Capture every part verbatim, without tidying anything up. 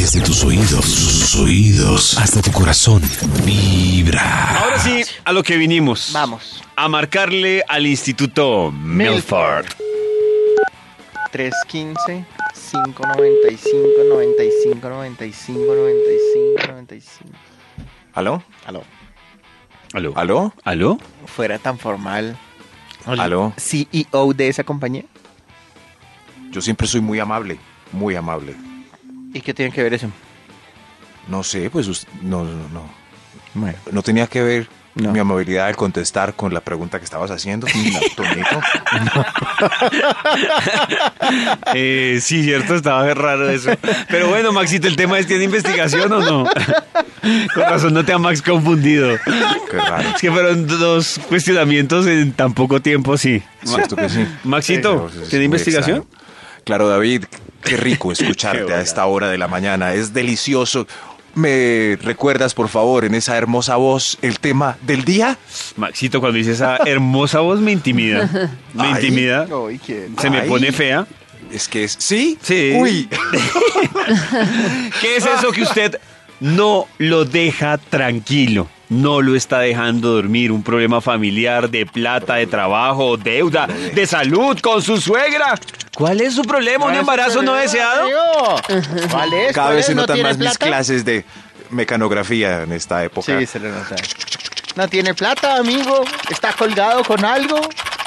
Desde tus oídos, sus oídos, hasta tu corazón. Vibra. Ahora sí, a lo que vinimos. Vamos. A marcarle al Instituto Milford. tres uno cinco, cinco nueve cinco, nueve cinco, nueve cinco, nueve cinco, nueve cinco. ¿Aló? Aló. ¿Aló? ¿Aló? ¿Aló? Fuera tan formal. ¿Aló? C E O de esa compañía. Yo siempre soy muy amable, muy amable. ¿Y qué tiene que ver eso? No sé, pues us- no, no, no. Bueno. No tenía que ver No. mi amabilidad al contestar con la pregunta que estabas haciendo. No, Toñito. Eh, sí, cierto, estaba raro eso. Pero bueno, Maxito, ¿el tema es tiene investigación o no? Con razón no te ha Max confundido. Qué raro. Es que fueron dos cuestionamientos en tan poco tiempo, sí. Cierto que sí. Maxito, Pero es ¿tiene muy investigación? extraño. Claro, David, qué rico escucharte Qué a esta hora de la mañana. Es delicioso. ¿Me recuerdas, por favor, en esa hermosa voz, el tema del día? Maxito, cuando dice esa hermosa voz me intimida. Me Ay. intimida. Ay, ¿quién? Se me Ay. pone fea. Es que es... ¿Sí? Sí. Uy. ¿Qué es eso que usted no lo deja tranquilo? No lo está dejando dormir. Un problema familiar, de plata, de trabajo, deuda, de salud con su suegra. ¿Cuál es su problema? ¿Un embarazo no deseado? ¿Cuál es? Cada ¿Cuál vez es? se ¿No notan tiene más mis plata? clases de mecanografía en esta época. Sí, se le nota. No tiene plata, amigo. Está colgado con algo.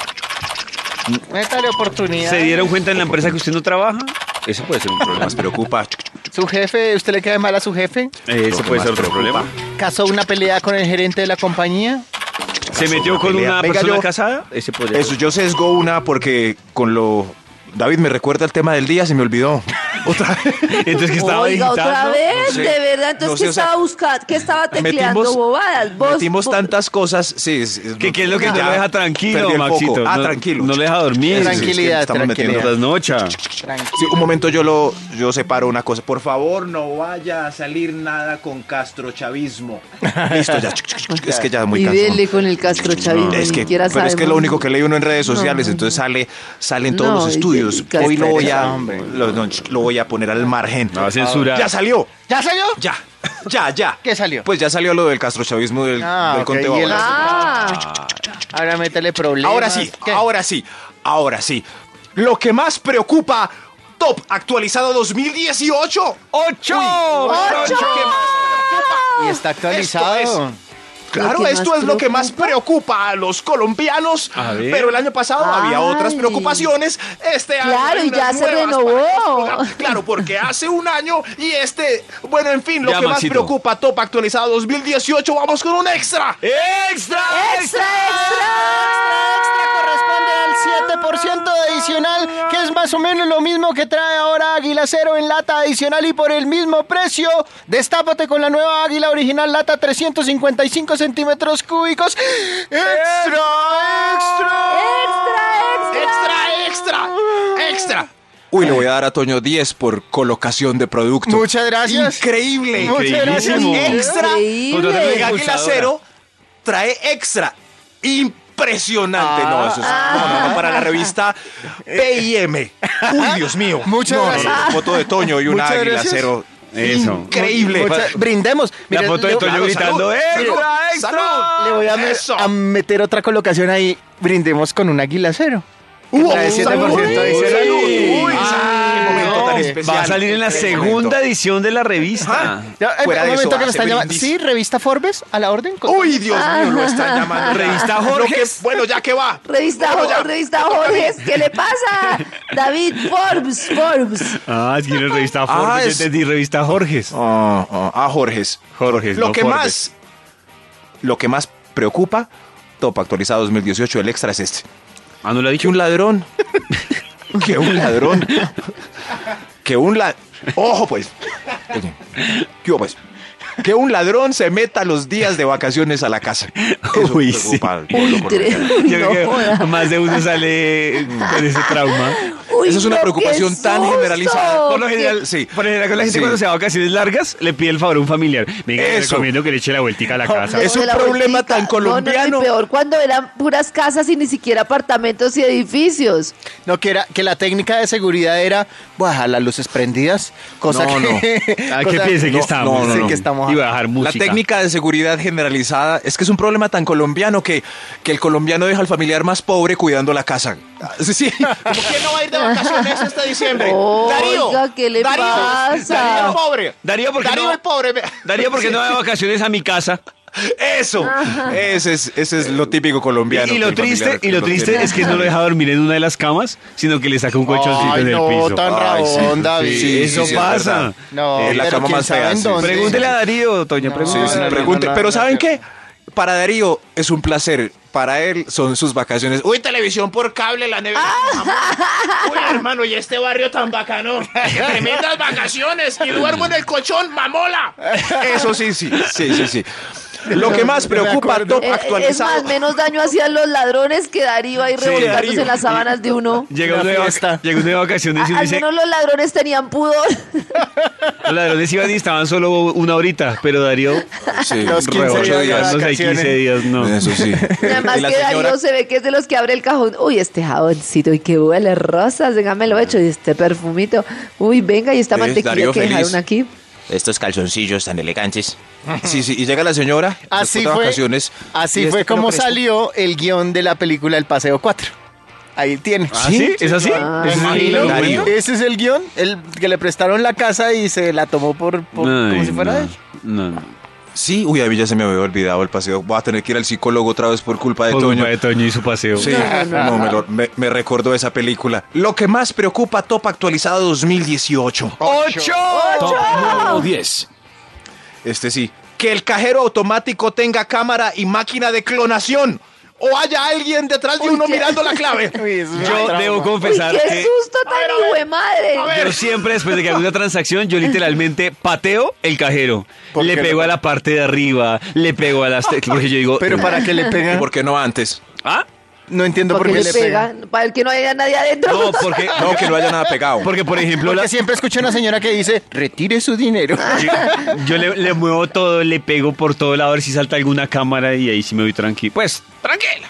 Métale oportunidad. ¿Se dieron cuenta en la empresa que usted no trabaja? Eso puede ser un problema. Más preocupa. Su jefe, ¿usted le cae mal a su jefe? Eh, Eso Lo que puede más ser otro preocupa. problema. ¿Casó una pelea con el gerente de la compañía? ¿Se metió con pelea. una Venga, persona yo- casada? Ese podría Eso, ser. yo sesgo una porque con lo... David, me recuerda el tema del día, se me olvidó. Otra vez. Entonces, ¿qué estaba Oiga, digitando? otra vez, No sé. de verdad. Entonces, No sé, ¿qué o sea, estaba buscando? ¿Qué estaba tecleando Metimos, bobadas? ¿Vos, metimos vos- tantas cosas, sí. es- es- ¿Qué, qué es lo que ya te lo deja tranquilo, perdí el foco. Maxito? Ah, no, tranquilo. No le deja dormir. Sí, sí, sí, Tranquilidad, es que estamos metiendo tranquilidad. Trasnocha. Tranquilo. Sí, un momento yo lo yo separo una cosa. Por favor, no vaya a salir nada con castrochavismo. Listo, ya. Es que ya es muy Y cansado. dele con el castrochavismo. Es ni que, siquiera pero es que sabemos. lo único que leí uno en redes sociales, No. entonces sale salen todos No, los y estudios. de- Hoy lo voy a hombre. lo, no, lo voy a poner al margen. Me va a censurar. Ya salió. ¿Ya salió? Ya. Ya, ya. ¿Qué salió? Pues ya salió lo del castrochavismo del, Ah, del ok, conteo. y el- Ah, Ahora métele problemas. Ahora sí, ¿Qué? ahora sí, ahora sí. Lo que más preocupa, Top actualizado dos mil dieciocho. ¡Ocho! ¡Ocho! Y está actualizado. Esto es- Claro, Lo que esto más es lo que más preocupa. preocupa a los colombianos. A ver. Pero el año pasado había Ay. otras preocupaciones. Este año Claro, hay y ya unas se nuevas renovó. para explorar. Claro, porque hace un año y este, bueno, en fin, lo Ya, que más Maxito. preocupa, Top actualizado dos mil dieciocho, vamos con un extra. ¡Extra! ¡Extra, Extra corresponde al siete por ciento adicional, que es más o menos lo mismo que trae ahora Águila Cero en lata adicional y por el mismo precio. Destápate con la nueva Águila original lata trescientos cincuenta y cinco centímetros cúbicos. ¡Extra! ¡Extra! Extra, extra, extra. Uy, le voy a dar a Toño diez por colocación de producto. Muchas gracias. Increíble. Muchas gracias. Increíblísimo. Extra. Increíble. Cuando te diga Águila Impulsadora. Cero, trae extra. Impresionante. no, eso es no, no, no, para la revista P I M. Uy, Dios mío. Muchas No, no, gracias. no, foto de Toño y una Muchas Águila gracias. Cero. Eso. Increíble. Mucha- brindemos. La Mire, foto de le- Toño Claro, gritando, salud, ¡extra, salud, extra! salud. Le voy a, me- Eso. a meter otra colocación ahí. Brindemos con un Águila Cero. Que Uh, trae salud. siete por ciento Uy, adicional. salud. Uy, Ah, qué momento no. tan especial. Va a salir en la Qué segunda momento. edición de la revista. Ya, eh, Fuera un de eso, momento que me hace están llamando. brindis. Sí, revista Forbes, a la orden. Uy, Dios mío, lo están llamando. Revista Lo Jorge. que- Bueno, ya que va. Revista, Bueno, ya. revista Jorge, ¿qué le pasa? David, Forbes, Forbes. Ah, es que no es revista Ah, Forbes, es- yo entendí revista Jorges. Ah, ah, ah, Jorges. Jorges, Lo no que Forbes. más, lo que más preocupa, Top actualizado dos mil dieciocho, el extra es este. Ah, ¿no lo ha Que dicho? un ladrón, que un ladrón, que un ladrón, ojo pues, oye, ¿qué hubo, pues? Que un ladrón se meta los días de vacaciones a la casa. Eso Uy, sí. preocupa al Uy, pueblo tre- colombiano. Yo no creo joda. que más de uno sale con ese trauma. Uy, Esa es una no, preocupación qué tan susto. generalizada. Por lo general, Sí. por lo general con la gente Sí. cuando se va a vacaciones largas, le pide el favor a un familiar. Venga, le Eso. recomiendo que le eche la vueltica a la casa. Es un de la problema vueltica. tan colombiano. No, no, y peor cuando eran puras casas y ni siquiera apartamentos y edificios. No, que era que la técnica de seguridad era bajar las luces prendidas, cosa No, que... Ah, ¿qué cosa- piense que no, estamos? no, no, sí, no. que estamos... Iba a bajar música. La técnica de seguridad generalizada es que es un problema tan colombiano que, que el colombiano deja al familiar más pobre cuidando la casa. Ah, Sí, sí. ¿Por qué no va a ir de vacaciones este diciembre? Oiga, ¿qué le pasa? Darío el pobre. Darío, ¿por qué Darío no? el pobre. Darío, ¿por qué no va de vacaciones a mi casa? Eso. Ese es, ese es lo típico colombiano. Y, y que lo el triste, familiar y lo lo triste tiene. es que no lo deja dormir en una de las camas, sino que le saca un colchoncito Ay, en el no, piso. tan Ay, sí. rabón, David. Sí, eso sí, sí, es pasa. verdad. No, Es la pero cama quién más sabe fea, en sí. dónde. Pregúntele a Darío, Toña, No, Sí, pregúntele. sí, no, no, pregunte. no, Pero no, ¿saben no. qué? Para Darío es un placer. Para él son sus vacaciones. Uy, televisión por cable, la nevera. Uy, hermano, y este barrio tan bacano. Tremendas vacaciones. Y duermo en el colchón, mamola. Eso sí, sí, sí, sí, sí. Lo que más preocupa, top Eh, es actualizado. más, menos daño hacían los ladrones que Darío ahí Sí, revolcándose Darío. en las sábanas de uno. Llega Una uno, de vac- fiesta. llega uno de vacaciones y A- uno al dice, menos los ladrones tenían pudor. los ladrones iban y estaban solo una horita, pero Darío, Sí, Los quince ocho días de no sé, vacaciones. quince días, no. Eso sí. Y además Y la que señora- Darío se ve que es de los que abre el cajón. Uy, este jaboncito, y que huele rosas, déjame lo hecho. Y este perfumito. Uy, venga, y esta ¿Ves? mantequilla Darío que feliz. dejaron aquí. Estos calzoncillos tan elegantes. Sí, sí, y llega la señora Así después de fue, vacaciones. así y fue este pelo como crespo. salió el guión de la película El Paseo cuatro. Ahí tiene. ¿Ah, sí? ¿Es así? Ah, ¿Ese es el Imagino. argumento? Ese es el guión, el que le prestaron la casa y se la tomó por, por- como Ay, si fuera no, él. No, no. Sí, uy, a mí ya se me había olvidado el paseo. Voy a tener que ir al psicólogo otra vez por culpa de Por Toño. culpa de Toño y su paseo. Sí, No, no, no, me, lo- me- me recordó esa película. Lo que más preocupa, top actualizado dos mil dieciocho. ¡Ocho! Top número diez. Este sí. Que el cajero automático tenga cámara y máquina de clonación. O haya alguien detrás de Uy, uno qué- mirando la clave. Uy, eso es Yo una debo trauma. Uy, confesar qué que susto tan hijo de madre. yo siempre después de que hago una transacción, yo literalmente pateo el cajero. ¿Por Le qué pego no? a la parte de arriba, le pego a las teclas, porque yo digo... Pero para que le ¿Y pegan, por qué no antes? ¿Ah? no entiendo por Porque qué le le pegan. pegan, para el que no haya nadie adentro. No, porque... No, que no haya nada pegado. Porque, por ejemplo, la- Porque siempre escucho una señora que dice, retire su dinero. yo le, le muevo todo, le pego por todo lado a ver si salta alguna cámara y ahí sí me voy tranquilo. Pues, tranquilo.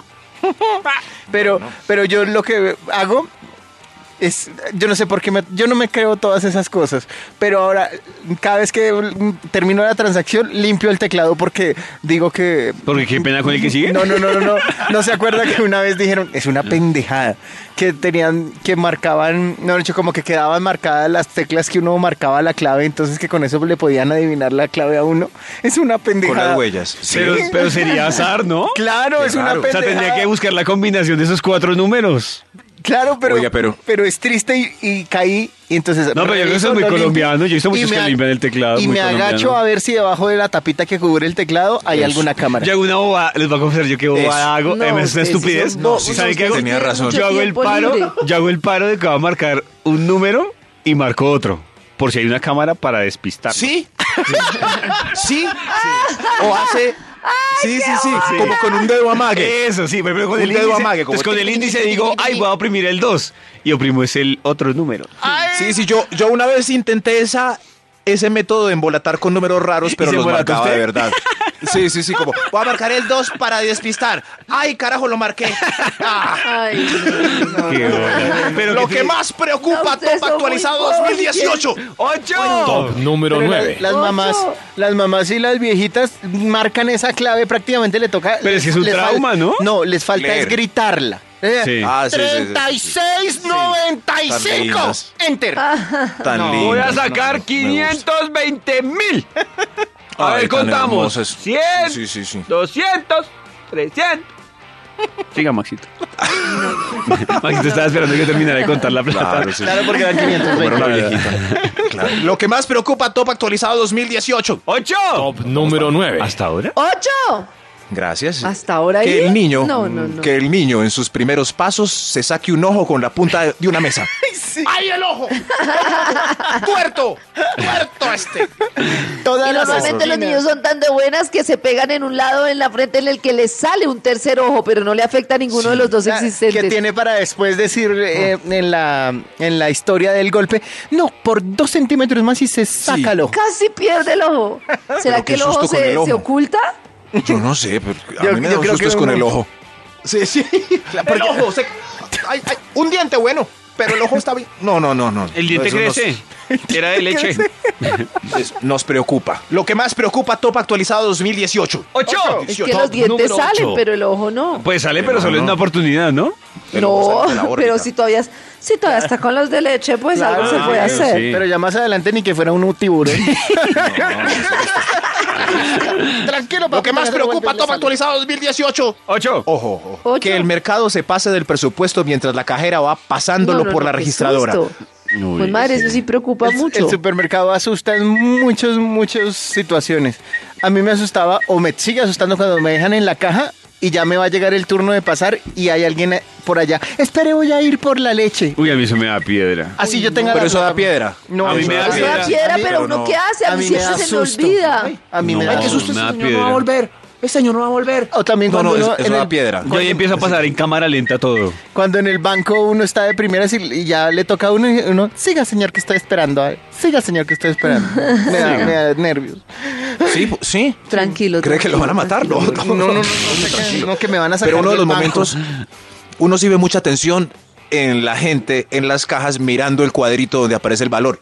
Pero, pero yo lo que hago es, yo no sé por qué, me- yo no me creo todas esas cosas, pero ahora cada vez que mm, termino la transacción limpio el teclado porque digo que... Porque qué pena con el que sigue. No, no, no, no, no, no se acuerda que una vez dijeron, es una pendejada, que tenían, que marcaban, no, de hecho como que quedaban marcadas las teclas que uno marcaba la clave, entonces que con eso le podían adivinar la clave a uno, es una Con pendejada. las huellas. Pero, pero sería azar, ¿no? Claro, Qué es una raro. O pendejada. sea, tendría que buscar la combinación de esos cuatro números. Claro, pero, Oiga, pero- pero es triste y, y caí y entonces... No, pero yo creo que eso reviso, es muy lo limpio, colombiano. Yo he visto y muchos me que ag- limpian el teclado. Y muy me agacho colombiano. a ver si debajo de la tapita que cubre el teclado hay alguna cámara. Yo hago una bobada, les voy a confesar yo qué bobada hago. No, eh, es una ustedes sí estupidez. son bo- Sí, ¿saben qué hago? Tenía razón. Yo hago el Tiempo paro, libre. yo hago el paro de que va a marcar un número y marco otro. Por si hay una cámara para despistar. ¿Sí? ¿Sí? O hace... Sí, sí, sí, como con un dedo amague. Eso, sí, pero con Un el dedo índice, amague, como entonces con el tiqui, índice tiqui, digo, tiqui, ay, tiqui. voy a oprimir el dos. Y oprimo es el otro número. Sí, sí, yo, yo una vez intenté esa, ese método de embolatar con números raros, pero se los embolató marcaba de usted? verdad. Sí, sí, sí, como, voy a marcar el dos para despistar. Ay, carajo, lo marqué. Ah. Ay, no, no. Qué bola. Pero Lo que que sí. más preocupa, No, ustedes top son actualizado muy dos mil dieciocho. ¡Ocho! Top número Pero la- nueve. las Ocho. mamás, las mamás y las viejitas marcan esa clave, prácticamente le toca. Pero es que es un les fal- trauma, ¿no? No, les falta Leer. es gritarla. Sí. Ah, sí, sí, sí, sí. treinta y seis noventa y Tan cinco. lindas. Enter. Tan No. lindo. Voy a sacar quinientos veinte mil. A Ay, ver, tan contamos. hermosas. cien, Sí, sí, sí. doscientos, trescientos. Siga, Maxito. Maxito estaba esperando que terminara de contar la plata. Claro, sí. Claro, porque eran quinientos Como era una veinte. viejita. Claro. Lo que más preocupa, top actualizado dos mil dieciocho. ¡Ocho! Top número nueve. ¿Hasta ahora? ¡Ocho! Gracias. ¿Hasta ahora Que ahí? el niño, No, no, no. que el niño en sus primeros pasos se saque un ojo con la punta de una mesa. ¡Ay, el ojo! ¡Tuerto! ¡Tuerto No, este. Todas Y las normalmente los esquinas. niños son tan de buenas que se pegan en un lado en la frente en el que les sale un tercer ojo, pero no le afecta a ninguno de los dos Ah, existentes. que tiene para después decir eh, en, la, en la historia del golpe, no, por dos centímetros más y se saca el ojo. Casi pierde el ojo. ¿Será Pero que qué el ojo susto con se, el ojo. se oculta? Yo no sé, pero a Yo- mí me yo da creo sustos que con uno- el ojo. Sí, sí. El ojo, se- ay, ay, un diente bueno, pero el ojo está bien. No, no, no, no. El diente Eso nos- crece. Era de leche. es- nos preocupa. Lo que más preocupa, Top Actualizado dos mil dieciocho. ¡Ocho! Es que los dientes número salen, ocho. pero el ojo no. Pues sale, pero No, solo es no. una oportunidad, ¿no? El ojo No, sale de la órbita. pero si todavía, si todavía está con los de leche, pues Claro, algo se puede pero hacer. sí. Pero ya más adelante ni que fuera un tiburón. Tranquilo, Lo que más preocupa, Top Actualizado dos mil dieciocho. ¡Ocho! Ojo, ojo. Ocho. Que el mercado se pase del presupuesto mientras la cajera va pasándolo No, no, por no, la qué registradora. susto. Uy, Pues madre, eso sí preocupa El, mucho. el supermercado asusta en muchas, muchas situaciones. A mí me asustaba o me sigue asustando cuando me dejan en la caja y ya me va a llegar el turno de pasar y hay alguien por allá. Espere, voy a ir por la leche. Uy, a mí eso me da piedra. Así yo tenga Pero la eso da plata. piedra. No, A mí eso me da Eso da piedra. piedra, A mí- pero pero uno no. ¿qué hace? A A mí mí me siempre da se me susto. olvida. A mí me No, da Ay, qué susto, me ese da señor no va a piedra. volver. Ese señor no va a volver. O también No, cuando no, uno eso en da el- piedra. Yo ahí empiezo a pasar en cámara lenta todo. Cuando en el banco uno está de primeras y, y ya le toca a uno y uno, siga señor que estoy esperando, ay, siga señor que estoy esperando. Me da, me da nervios. Sí, pu- sí. Tranquilo. ¿Cree que lo van a matar? No, tranquilo. No, no, no, no, sé que, no, que me van a sacar Pero uno de del los banco. momentos, uno sí ve mucha atención en la gente, en las cajas, mirando el cuadrito donde aparece el valor.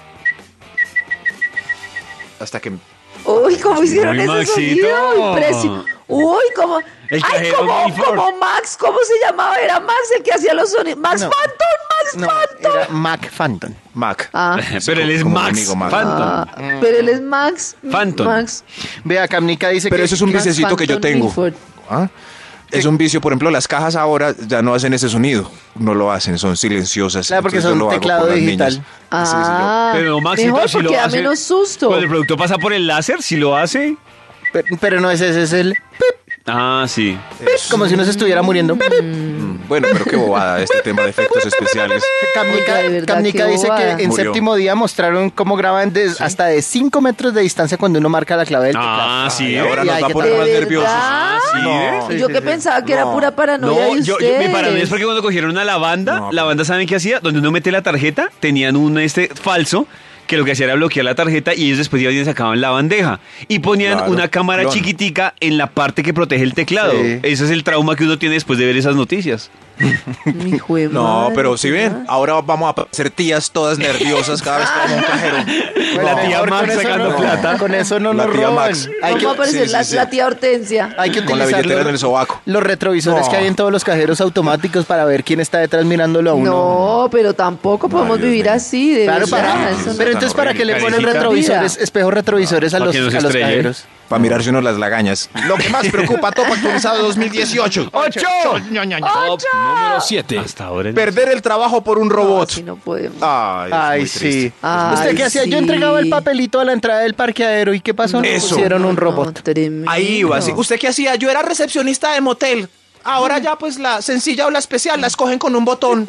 Hasta que... Uy, ¿cómo hicieron Uy, ese Maxito. sonido? Impresionante. Uy, ¿cómo? El Ay, cajero como, Milford. como Max, ¿cómo se llamaba? Era Max el que hacía los sonidos. Max No. Phantom, Max No, Phantom. era Mac Phantom. Mac. Ah, Pero él es como mi Max amigo Max. Phantom. ah, pero él es Max. Phantom. Max. Vea, Camnica dice Pero que... eso es un Max vicecito que yo Phantom tengo. Milford. ¿Ah? Es un vicio, por ejemplo, las cajas ahora ya no hacen ese sonido. No lo hacen, son silenciosas. Claro, porque Entonces yo son lo hago teclado por las digital. niñas. Ah, Pero Maxito, mejor si lo porque da hace- menos susto. Cuando el producto pasa por el láser, si lo hace. Pero, pero no es ese, es el... Ah, sí. Como si uno se estuviera muriendo. Mm, Bueno, pero qué bobada este tema de efectos especiales. Camnica, Oiga, de verdad, Camnica qué dice bobada. que en Murió. séptimo día mostraron cómo graban des- hasta de cinco metros de distancia cuando uno marca la clave del teclado. Ah, sí. Ay, ahora Y nos hay va a que poner ¿De más verdad? nerviosos. Ah, sí. No. ¿eh? Sí, Yo sí, que sí. pensaba que era No. pura paranoia No, de yo, ustedes. yo- mi paranoia es porque cuando cogieron una lavanda, No, la banda, ¿saben qué hacía? Donde uno mete la tarjeta, tenían un este falso que lo que hacía era bloquear la tarjeta y ellos después iban y sacaban la bandeja y ponían Claro, una cámara clon. chiquitica en la parte que protege el teclado. Sí. Ese es el trauma que uno tiene después de ver esas noticias. Mi hijo de No, madre, pero si ¿qué ven, más? ahora vamos a ser tías todas nerviosas cada vez que vamos a un cajero. La No, tía mejor Max con eso sacando no, plata. Con eso no La nos tía roban. Max. Hay ¿Cómo que, va a aparecer sí, sí, la, sí. la tía Hortensia? hay que Con la utilizar billetera los, en el sobaco. los retrovisores No. que hay en todos los cajeros automáticos para ver quién está detrás mirándolo a uno. No, pero tampoco podemos Dios vivir mío. así, de Claro, verdad. para, eso no- pero entonces ¿para qué le ponen Carecita. retrovisores, espejos retrovisores a Para los, que no se a los estrelle. cajeros? Para mirarse uno las lagañas. Lo que más preocupa, Top Actualizado dos mil dieciocho. ¡Ocho! Ño, ño, ño. Top número siete. Hasta ahora. Perder el trabajo por un No, robot. así no podemos. Ay, es Ay, muy triste. sí. Ay, ¿Usted qué hacía? sí. Yo entregaba el papelito a la entrada del parqueadero y ¿qué pasó? No, Eso. Pusieron un no, robot. tremendo. Ahí iba, sí. ¿Usted qué hacía? Yo era recepcionista de motel. Ahora ya pues la sencilla o la especial la escogen con un botón.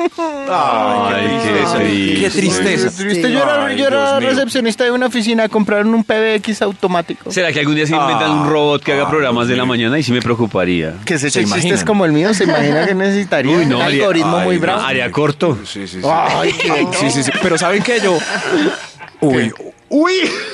Ay, qué triste. Qué tristeza. Triste, yo era, Ay, yo era Dios mío. recepcionista de una oficina, compraron un P B X automático. ¿Será que algún día se inventan un robot que haga Ah, programas de la Dios mío. mañana? Y sí me preocuparía. Que se ¿Se eche chistes imaginan? como el mío, se imagina que necesitaría un haría- algoritmo ay, muy no, bravo. Haría corto. Sí, sí, sí. Ay, qué- Sí, sí, sí. Pero ¿saben qué? Yo... Uy, ¡Uy!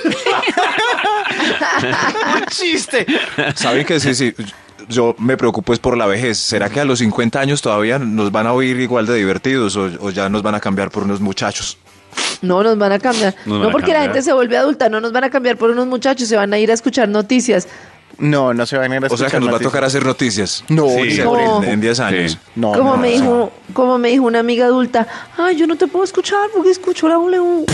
¡Un chiste! ¿saben qué? Sí, sí. Yo me preocupo es por la vejez. ¿Será que a los cincuenta años todavía nos van a oír igual de divertidos o, o ya nos van a cambiar por unos muchachos? No, nos van a cambiar. Nos van no a porque la cambiar. gente se vuelve adulta, no nos van a cambiar por unos muchachos, se van a ir a escuchar noticias. No, no se van a ir a O sea que escuchar nos va a noticias. tocar hacer noticias. No, Sí. ni Seguro, por No. eso. en diez años. Sí. No, como no, me no. dijo, como me dijo una amiga adulta, ay, yo no te puedo escuchar porque escucho la W.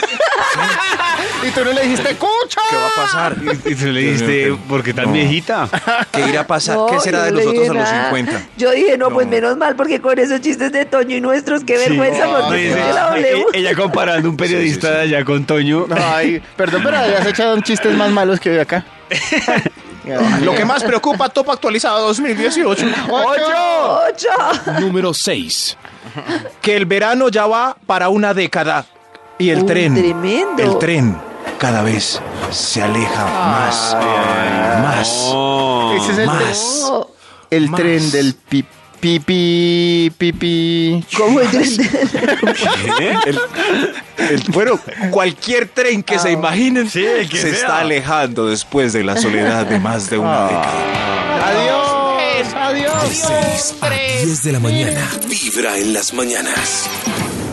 Y tú no le dijiste, ¡escucha! ¿Qué va a pasar? Y y tú le dijiste, ¿por qué tan No. viejita? ¿Qué irá a pasar? No, ¿Qué será yo de no le nosotros dije a los nada. cincuenta? Yo dije, no, pues No. menos mal, porque con esos chistes de Toño y nuestros, qué vergüenza, No, porque No, escuché dice, la W. e- ella comparando un periodista de allá con Toño. Ay, perdón, pero habías echado chistes más malos que hoy acá. Lo que más preocupa, Top Actualizado dos mil dieciocho. ¡Ocho! ¡Ocho! Número seis. Que el verano ya va para una década. Y el Uy, tren. tremendo. El tren. cada vez se aleja más, más, Oh. Ese es el, más. Oh, el más. tren del pi, pipi, pipi. ¿cómo entender? ¿Qué? El- el- bueno, cualquier tren que se imaginen Sí, el que se sea. está alejando después de la soledad de más de una década. Adiós, adiós. De seis a diez de la mañana. Vibra en las mañanas.